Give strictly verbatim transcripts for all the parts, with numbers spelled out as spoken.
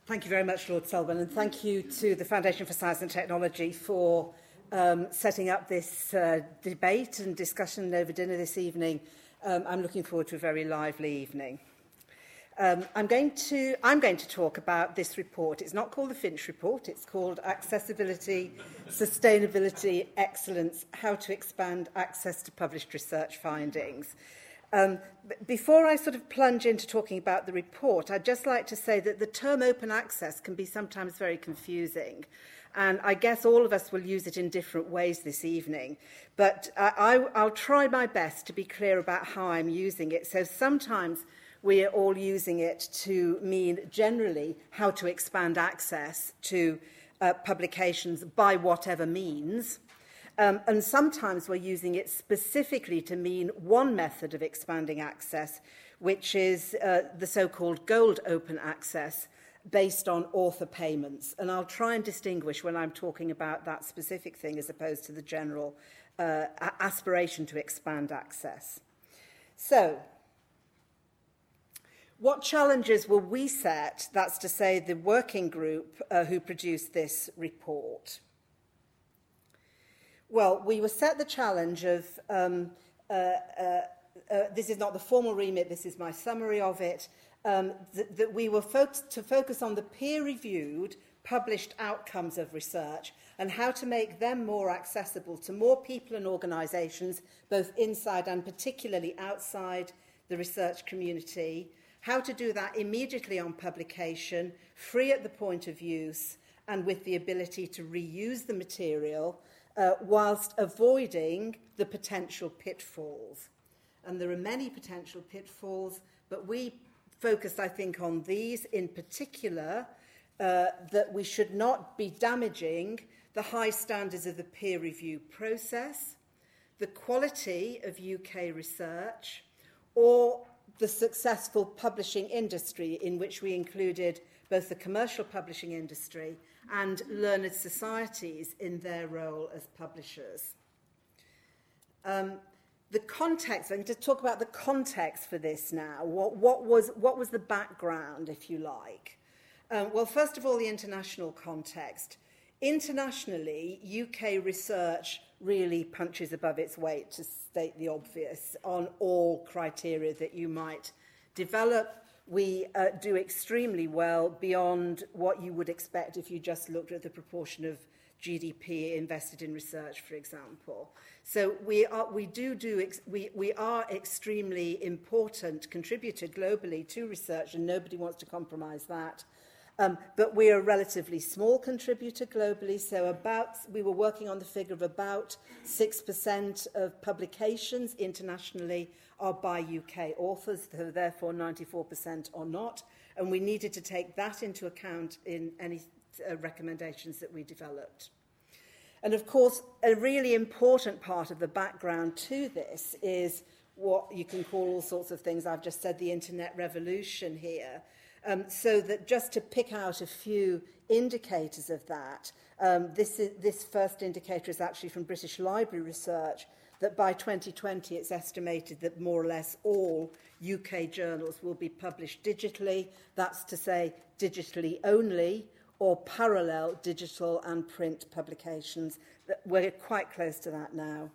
Thank you very much, Lord Sullivan, and thank you to the Foundation for Science and Technology for um, setting up this uh, debate and discussion over dinner this evening. Um, I'm looking forward to a very lively evening. Um, I'm going to I'm going to talk about this report. It's not called the Finch Report. It's called Accessibility, Sustainability, Excellence: How to Expand Access to Published Research Findings. Um, before I sort of plunge into talking about the report, I'd just like to say that the term open access can be sometimes very confusing. And I guess all of us will use it in different ways this evening. But I, I, I'll try my best to be clear about how I'm using it. So sometimes we are all using it to mean generally how to expand access to uh, publications by whatever means. Um, and sometimes we're using it specifically to mean one method of expanding access, which is uh, the so-called gold open access based on author payments. And I'll try and distinguish when I'm talking about that specific thing as opposed to the general uh, aspiration to expand access. So, what challenges will we set, that's to say the working group uh, who produced this report? Well, we were set the challenge of, um, uh, uh, uh, this is not the formal remit, this is my summary of it, um, th that we were fo to focus on the peer-reviewed, published outcomes of research and how to make them more accessible to more people and organisations, both inside and particularly outside the research community, how to do that immediately on publication, free at the point of use, and with the ability to reuse the material, Uh, whilst avoiding the potential pitfalls. And there are many potential pitfalls, but we focused, I think, on these in particular, uh, that we should not be damaging the high standards of the peer review process, the quality of U K research, or the successful publishing industry, in which we included both the commercial publishing industry and learned societies in their role as publishers. Um, the context, I'm going to talk about the context for this now. What, what, was, what was the background, if you like? Um, well, first of all, the international context. Internationally, U K research really punches above its weight, to state the obvious, on all criteria that you might develop. We uh, do extremely well beyond what you would expect if you just looked at the proportion of G D P invested in research, for example. So we are, we do do ex we we are extremely important contributor globally to research, and nobody wants to compromise that. Um, but we are a relatively small contributor globally, so about we were working on the figure of about six percent of publications internationally are by U K authors, so therefore ninety-four percent are not, and we needed to take that into account in any uh, recommendations that we developed. And of course, a really important part of the background to this is what you can call all sorts of things. I've just said the internet revolution here. Um, so that just to pick out a few indicators of that, um, this, is, this first indicator is actually from British Library Research, that by twenty twenty it's estimated that more or less all U K journals will be published digitally. That's to say digitally only, or parallel digital and print publications. We're quite close to that now.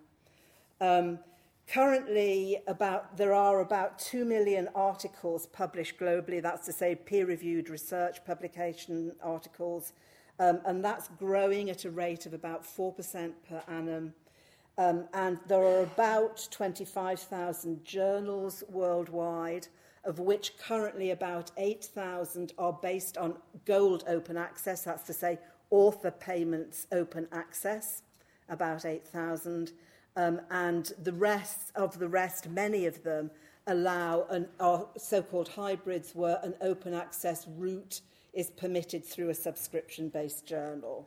Um, Currently, about, there are about two million articles published globally, that's to say peer-reviewed research publication articles, um, and that's growing at a rate of about four percent per annum. Um, and there are about twenty-five thousand journals worldwide, of which currently about eight thousand are based on gold open access, that's to say author payments open access, about eight thousand. Um, and the rest of the rest, many of them, allow an, are so-called hybrids where an open access route is permitted through a subscription-based journal.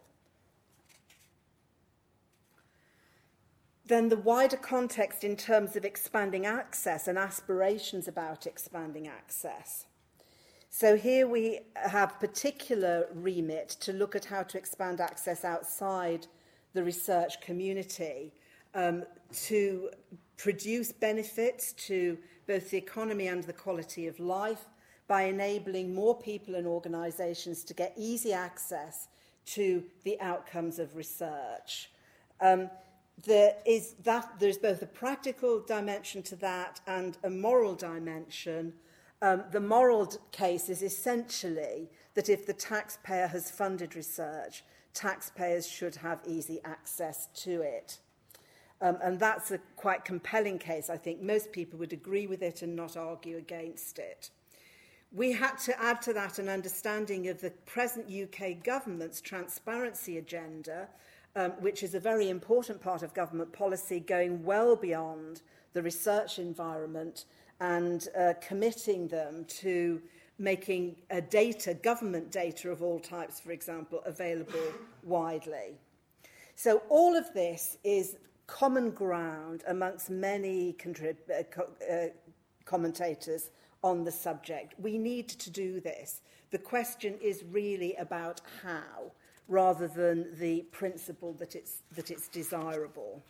Then the wider context in terms of expanding access and aspirations about expanding access. So here we have particular remit to look at how to expand access outside the research community, Um, to produce benefits to both the economy and the quality of life by enabling more people and organisations to get easy access to the outcomes of research. Um, there is that, there's both a practical dimension to that and a moral dimension. Um, the moral case is essentially that if the taxpayer has funded research, taxpayers should have easy access to it. Um, and that's a quite compelling case. I think most people would agree with it and not argue against it. We had to add to that an understanding of the present U K government's transparency agenda, um, which is a very important part of government policy, going well beyond the research environment and uh, committing them to making uh, data, government data of all types, for example, available widely. So all of this is common ground amongst many contrib- uh, co- uh, commentators on the subject. We need to do this. The question is really about how, rather than the principle that it's, that it's desirable.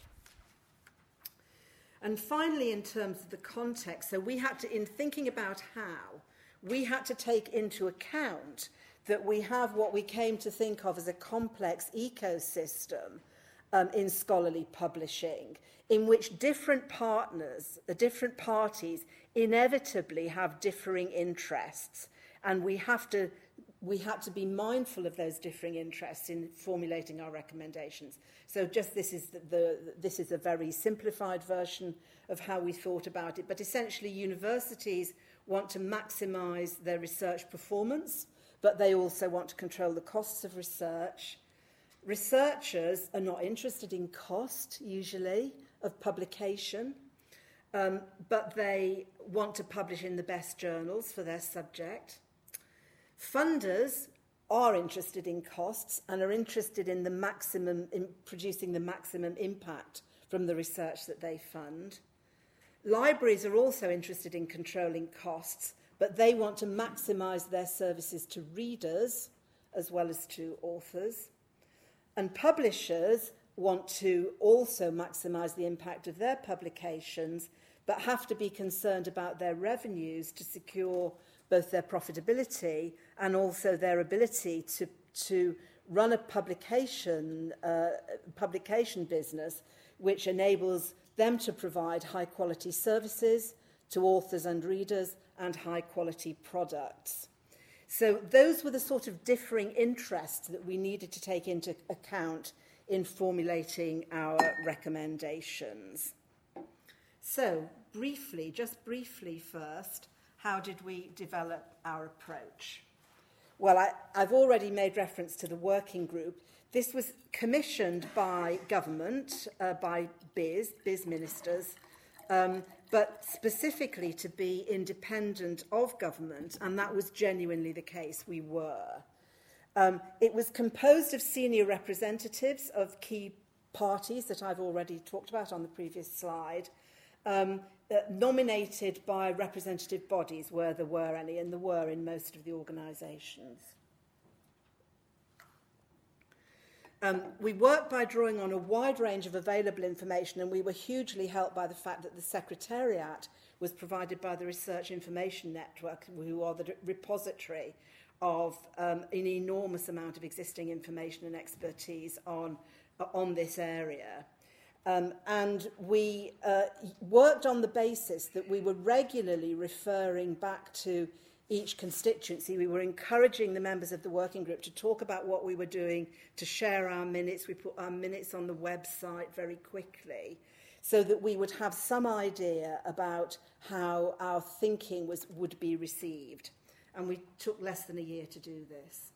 And finally, in terms of the context, so we had to, in thinking about how, we had to take into account that we have what we came to think of as a complex ecosystem um, in scholarly publishing, in which different partners, uh, different parties, inevitably have differing interests, and we have to we had to be mindful of those differing interests in formulating our recommendations. So just this is the, the this is a very simplified version of how we thought about it, but essentially universities want to maximise their research performance, but they also want to control the costs of research. Researchers are not interested in cost, usually, of publication, um, but they want to publish in the best journals for their subject. Funders are interested in costs and are interested in the maximum, in producing the maximum impact from the research that they fund. Libraries are also interested in controlling costs, but they want to maximise their services to readers as well as to authors. And publishers want to also maximise the impact of their publications, but have to be concerned about their revenues to secure both their profitability and also their ability to, to run a publication, uh, publication business which enables them to provide high-quality services to authors and readers and high-quality products. So those were the sort of differing interests that we needed to take into account in formulating our recommendations. So briefly, just briefly first, how did we develop our approach? Well, I, I've already made reference to the working group. This was commissioned by government, uh, by biz, biz ministers, um, but specifically to be independent of government, and that was genuinely the case. We were. Um, it was composed of senior representatives of key parties that I've already talked about on the previous slide, um, uh, nominated by representative bodies where there were any, and there were in most of the organisations. Um, we worked by drawing on a wide range of available information, and we were hugely helped by the fact that the Secretariat was provided by the Research Information Network, who are the repository of um, an enormous amount of existing information and expertise on, uh, on this area. Um, and we uh, worked on the basis that we were regularly referring back to each constituency. We were encouraging the members of the working group to talk about what we were doing, to share our minutes. We put our minutes on the website very quickly so that we would have some idea about how our thinking was, would be received. And we took less than a year to do this.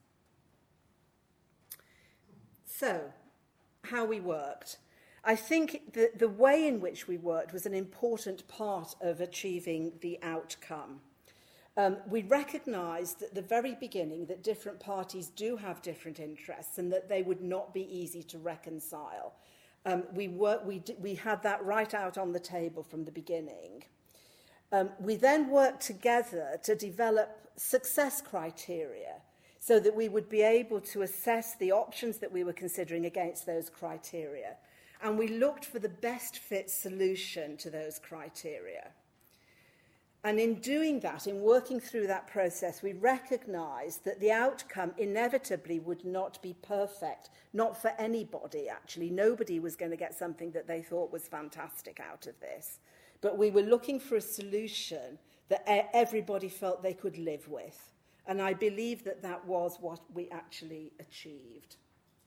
So, how we worked. I think that the way in which we worked was an important part of achieving the outcome. Um, we recognised at the very beginning that different parties do have different interests and that they would not be easy to reconcile. Um, we, were, we, d- we had that right out on the table from the beginning. Um, we then worked together to develop success criteria so that we would be able to assess the options that we were considering against those criteria. And we looked for the best fit solution to those criteria. And in doing that, in working through that process, we recognised that the outcome inevitably would not be perfect, not for anybody, actually. Nobody was going to get something that they thought was fantastic out of this. But we were looking for a solution that everybody felt they could live with. And I believe that that was what we actually achieved.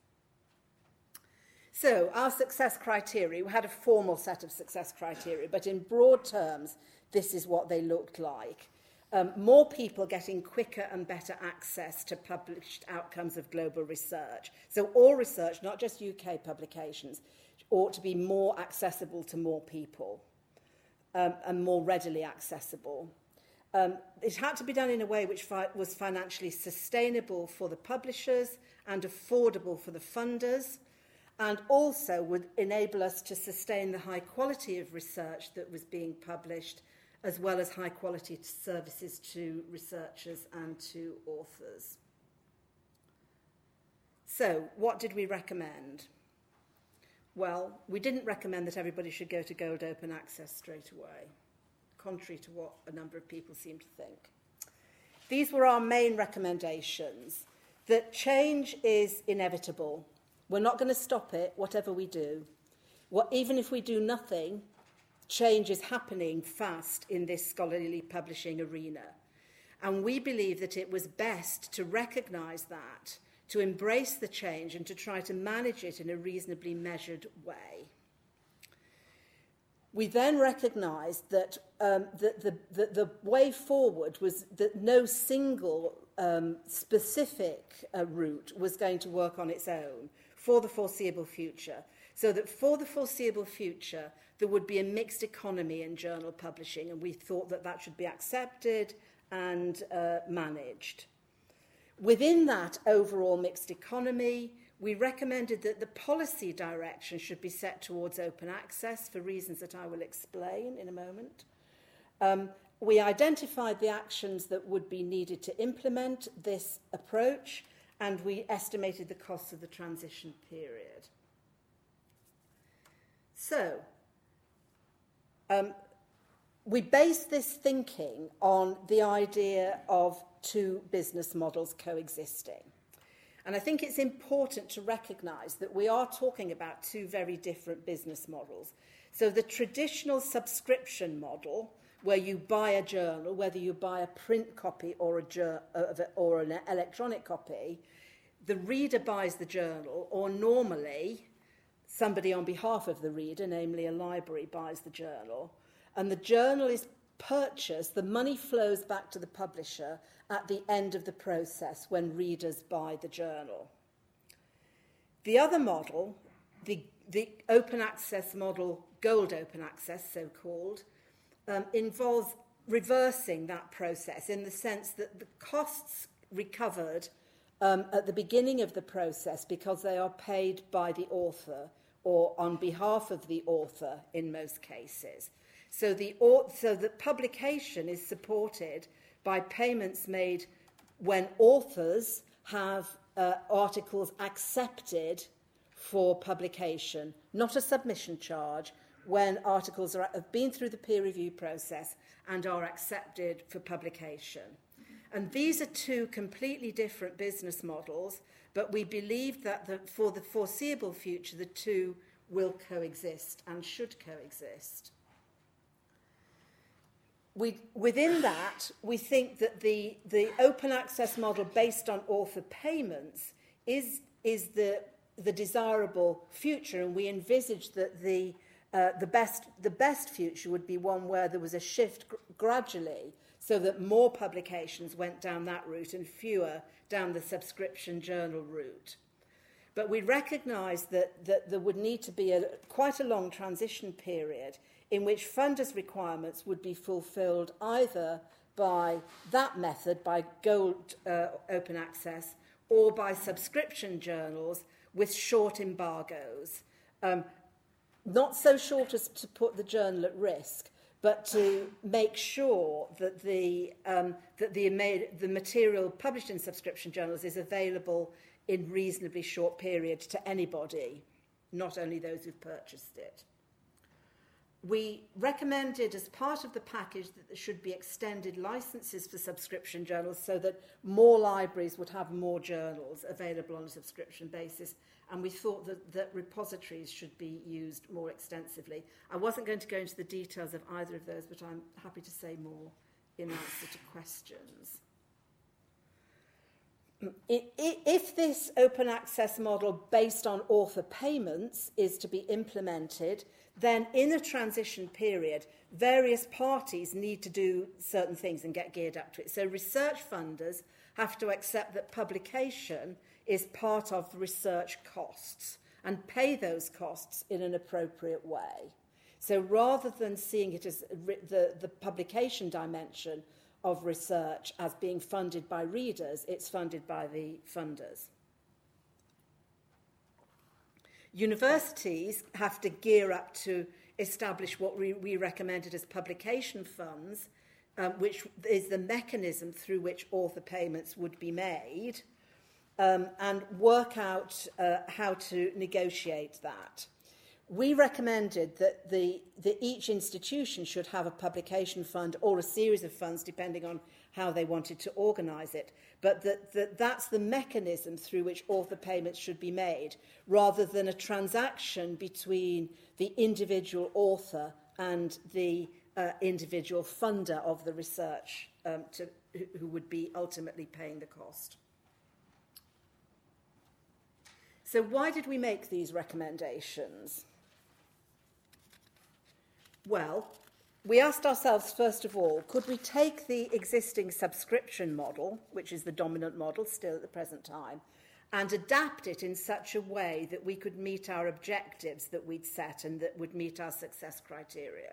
So, our success criteria, we had a formal set of success criteria, but in broad terms, this is what they looked like. Um, more people getting quicker and better access to published outcomes of global research. So all research, not just U K publications, ought to be more accessible to more people um, and more readily accessible. Um, it had to be done in a way which fi- was financially sustainable for the publishers and affordable for the funders, and also would enable us to sustain the high quality of research that was being published, as well as high quality services to researchers and to authors. So, what did we recommend? Well, we didn't recommend that everybody should go to Gold Open Access straight away, contrary to what a number of people seem to think. These were our main recommendations, that change is inevitable. We're not going to stop it, whatever we do. What, even if we do nothing, change is happening fast in this scholarly publishing arena. And we believe that it was best to recognise that, to embrace the change and to try to manage it in a reasonably measured way. We then recognised that um, the, the, the, the way forward was that no single um, specific uh, route was going to work on its own for the foreseeable future. So that for the foreseeable future, there would be a mixed economy in journal publishing, and we thought that that should be accepted and uh, managed. Within that overall mixed economy, we recommended that the policy direction should be set towards open access for reasons that I will explain in a moment. Um, we identified the actions that would be needed to implement this approach, and we estimated the costs of the transition period. So, um, we based this thinking on the idea of two business models coexisting. And I think it's important to recognise that we are talking about two very different business models. So the traditional subscription model, where you buy a journal, whether you buy a print copy or, a jur- or an electronic copy, the reader buys the journal, or normally somebody on behalf of the reader, namely a library, buys the journal, and the journal is purchased, the money flows back to the publisher at the end of the process when readers buy the journal. The other model, the, the open access model, gold open access so-called, um, involves reversing that process in the sense that the costs recovered um, at the beginning of the process, because they are paid by the author or on behalf of the author in most cases. So the, so the publication is supported by payments made when authors have uh, articles accepted for publication, not a submission charge, when articles are, have been through the peer review process and are accepted for publication. And these are two completely different business models, but we believe that the, for the foreseeable future, the two will coexist and should coexist. We, within that, we think that the, the open access model based on author payments is, is the, the desirable future, and we envisage that the, uh, the, best, the best future would be one where there was a shift gr- gradually so that more publications went down that route and fewer down the subscription journal route. But we recognise that, that there would need to be a, quite a long transition period in which funders' requirements would be fulfilled either by that method, by gold uh, open access, or by subscription journals with short embargoes. Um, not so short as to put the journal at risk, but to make sure that the, um, that the, the material published in subscription journals is available in reasonably short period to anybody, not only those who've purchased it. we recommended as part of the package that there should be extended licenses for subscription journals so that more libraries would have more journals available on a subscription basis. And we thought that, that repositories should be used more extensively. I wasn't going to go into the details of either of those, but I'm happy to say more in answer to questions. If this open access model based on author payments is to be implemented, then in a transition period, various parties need to do certain things and get geared up to it. So research funders have to accept that publication is part of the research costs and pay those costs in an appropriate way. So rather than seeing it as the, the publication dimension of research as being funded by readers, it's funded by the funders. Universities have to gear up to establish what we, we recommended as publication funds, um, which is the mechanism through which author payments would be made, um, and work out uh, how to negotiate that. We recommended that the, the each institution should have a publication fund or a series of funds, depending on how they wanted to organise it, but that, that that's the mechanism through which author payments should be made, rather than a transaction between the individual author and the uh, individual funder of the research, um, to, who would be ultimately paying the cost. So why did we make these recommendations? Well, we asked ourselves, first of all, could we take the existing subscription model, which is the dominant model still at the present time, and adapt it in such a way that we could meet our objectives that we'd set and that would meet our success criteria?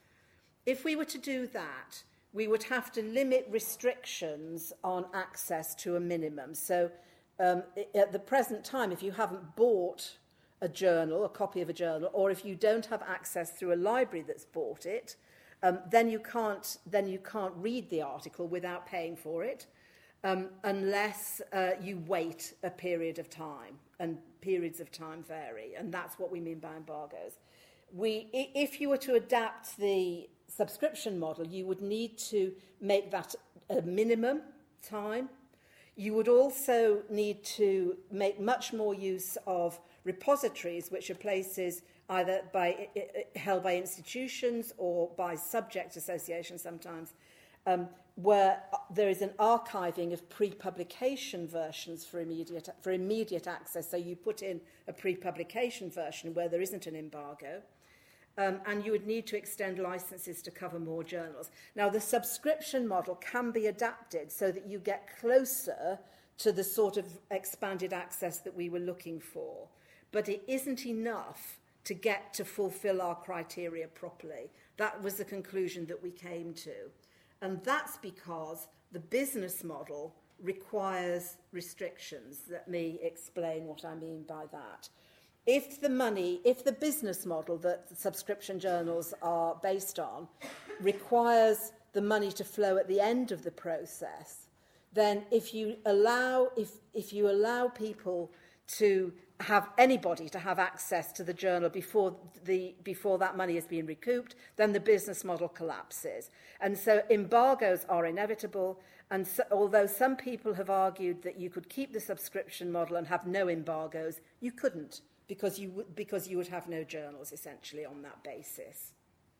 If we were to do that, we would have to limit restrictions on access to a minimum. So um, at the present time, if you haven't bought a journal, a copy of a journal, or if you don't have access through a library that's bought it, um, then you can't then you can't read the article without paying for it, um, unless uh, you wait a period of time, and periods of time vary, and that's what we mean by embargoes. We, if you were to adapt the subscription model, you would need to make that a minimum time. You would also need to make much more use of repositories, which are places either by, held by institutions or by subject associations sometimes, um, where there is an archiving of pre-publication versions for immediate, for immediate access. So you put in a pre-publication version where there isn't an embargo. Um, and you would need to extend licenses to cover more journals. Now, the subscription model can be adapted so that you get closer to the sort of expanded access that we were looking for. But it isn't enough to get to fulfill our criteria properly. That was the conclusion that we came to. And that's because the business model requires restrictions. Let me explain what I mean by that. If the money, if the business model that subscription journals are based on requires the money to flow at the end of the process, then if you allow, if, if you allow people to have anybody to have access to the journal before the before that money is being recouped, then the business model collapses. And so embargoes are inevitable. And so, although some people have argued that you could keep the subscription model and have no embargoes, you couldn't, because you would because you would have no journals essentially on that basis.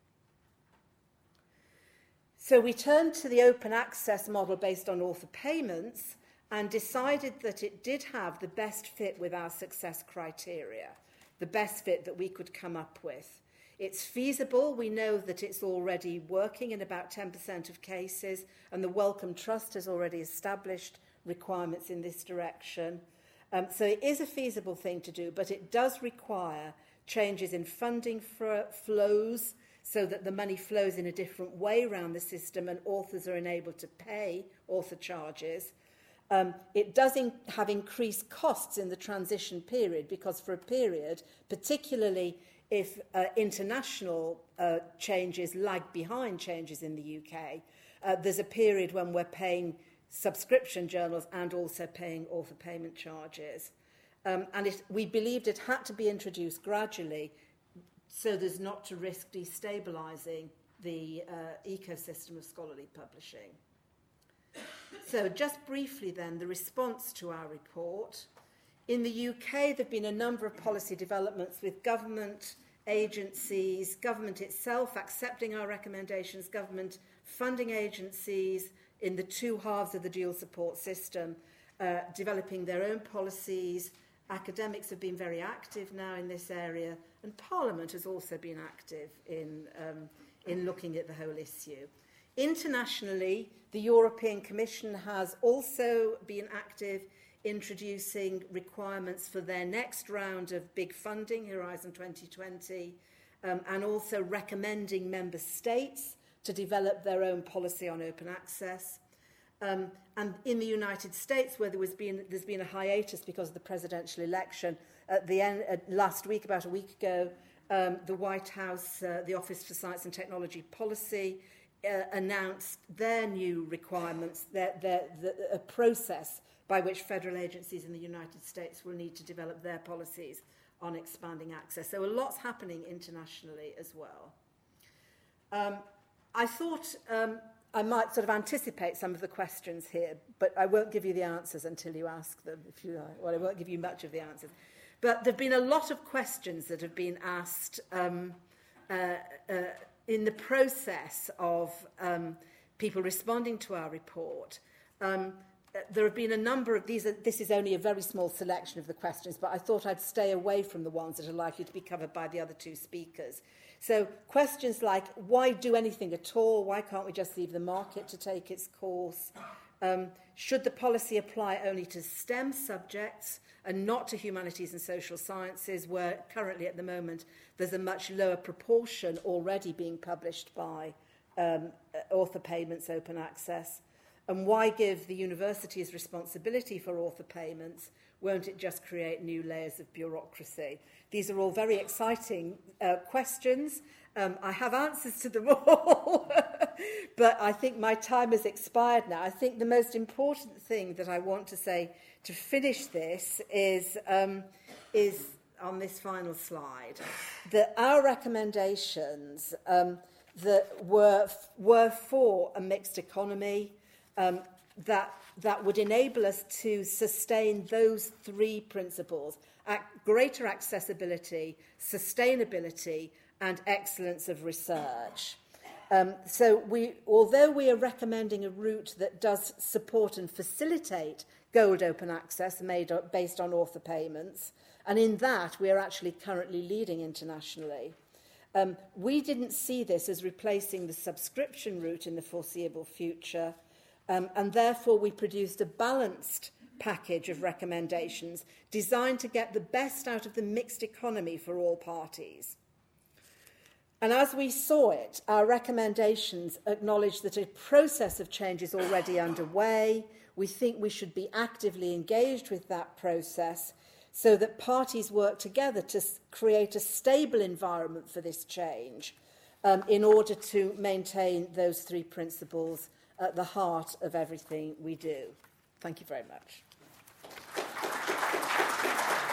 So we turned to the open access model based on author payments, and decided that it did have the best fit with our success criteria, the best fit that we could come up with. It's feasible. We know that it's already working in about ten percent of cases, and the Wellcome Trust has already established requirements in this direction. Um, so it is a feasible thing to do, but it does require changes in funding f- flows so that the money flows in a different way around the system and authors are enabled to pay author charges. Um, it does in, have increased costs in the transition period, because for a period, particularly if uh, international uh, changes lag behind changes in the U K, uh, there's a period when we're paying subscription journals and also paying author payment charges. Um, and it, we believed it had to be introduced gradually so there's not to risk destabilising the uh, ecosystem of scholarly publishing. So just briefly then, the response to our report. In the U K, there have been a number of policy developments with government agencies, government itself accepting our recommendations, government funding agencies in the two halves of the dual support system, uh, developing their own policies. Academics have been very active now in this area, and Parliament has also been active in, um, in looking at the whole issue. Internationally, the European Commission has also been active introducing requirements for their next round of big funding, Horizon twenty twenty, um, and also recommending member states to develop their own policy on open access. Um, and in the United States, where there was been, there's been a hiatus because of the presidential election, at the end, uh, last week, about a week ago, um, the White House, uh, the Office for Science and Technology Policy, uh, announced their new requirements, their, their, the, a process by which federal agencies in the United States will need to develop their policies on expanding access. So a lot's happening internationally as well. Um, I thought um, I might sort of anticipate some of the questions here, but I won't give you the answers until you ask them, if you like. Well, I won't give you much of the answers. But there have been a lot of questions that have been asked um, uh, uh, in the process of um, people responding to our report. Um, There have been a number of these. Are, this is only a very small selection of the questions, but I thought I'd stay away from the ones that are likely to be covered by the other two speakers. So questions like, why do anything at all? Why can't we just leave the market to take its course? Um, should the policy apply only to STEM subjects and not to humanities and social sciences, where currently at the moment there's a much lower proportion already being published by um, author payments, open access? And why give the universities responsibility for author payments? Won't it just create new layers of bureaucracy? These are all very exciting uh, questions. Um, I have answers to them all, but I think my time has expired now. I think the most important thing that I want to say to finish this is, um, is on this final slide, that our recommendations um, that were, were for a mixed economy, Um, that, that would enable us to sustain those three principles: ac- greater accessibility, sustainability, and excellence of research. Um, so we, although we are recommending a route that does support and facilitate gold open access made up, based on author payments, and in that we are actually currently leading internationally, um, we didn't see this as replacing the subscription route in the foreseeable future. Um, and therefore, we produced a balanced package of recommendations designed to get the best out of the mixed economy for all parties. And as we saw it, our recommendations acknowledge that a process of change is already underway. We think we should be actively engaged with that process so that parties work together to create a stable environment for this change um, in order to maintain those three principles at the heart of everything we do. Thank you very much.